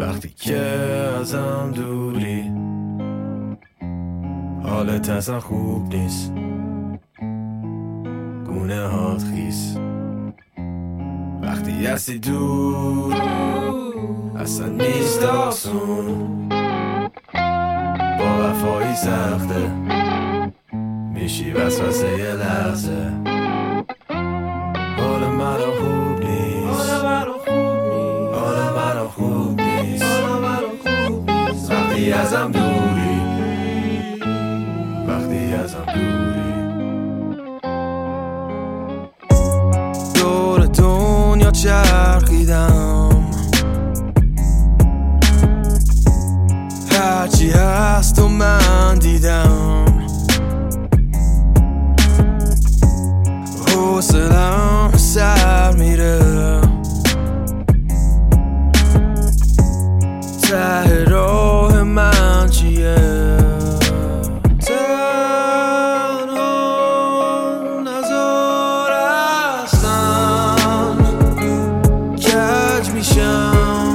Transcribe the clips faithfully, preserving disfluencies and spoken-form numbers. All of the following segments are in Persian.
وقتی که ازم دوری حالت اصلا خوب نیست، گونه هات خیس. وقتی هستی دور اصلا نیست آسون، با وفایی سخته میشی وسوسه یه لحظه. حال منو خوب نیست، حال منو خوب نیست. وقتی ازم دوری، وقتی ازم دوری. دور دنیا چرخیدم، هرچی هست و من دیدم. حوصله‌ام سر میره، ته راه من چیه؟ تنها نزار اصلا کج میشم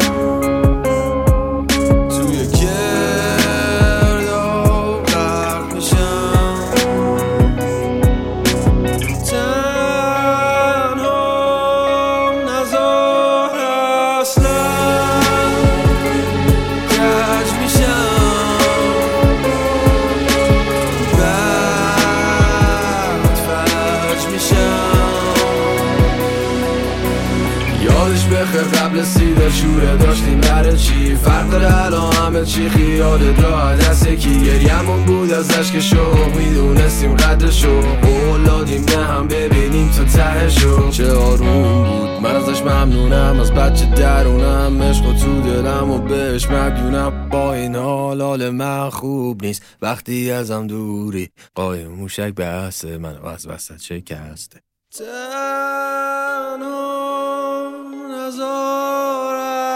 توی گرداب غرق میشم. تنها نزار اصلا کج میشم، بعد فلج میشم. یادش بخیر قبل سیده شوره داشتیم برای چی؟ فرق داره الان همه چی خیالت راه دست کی؟ گریمون بود ازش که شوق میدونستیم قدرشو، اولادیم نه هم ببینیم تو تهشو. چه آروم بود، من ازش ممنونم، از بچه درونم عشق و تو دلم و بهش مدیونم. با این حال حال من خوب نیست، وقتی ازم دوری قایم موشک بسته منو از وسط شکسته. تنها نزار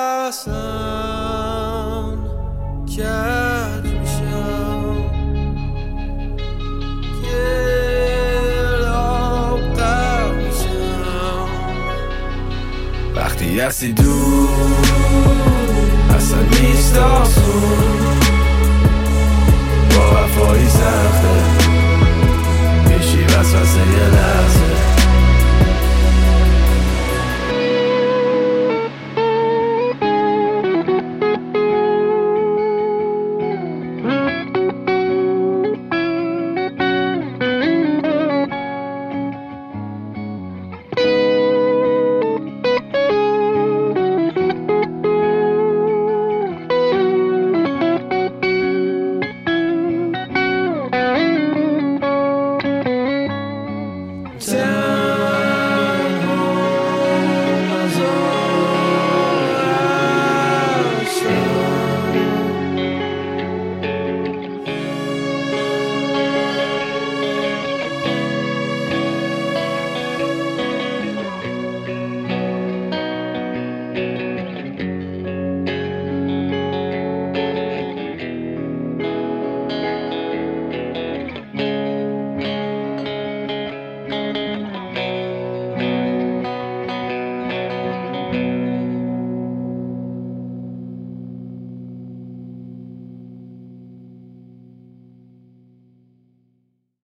اصلا کج میشم، گرداب غرق میشم. وقتی هستی دور اصلا نیست آسون، با وفایی سخته میشی وسوسه یه لحظه.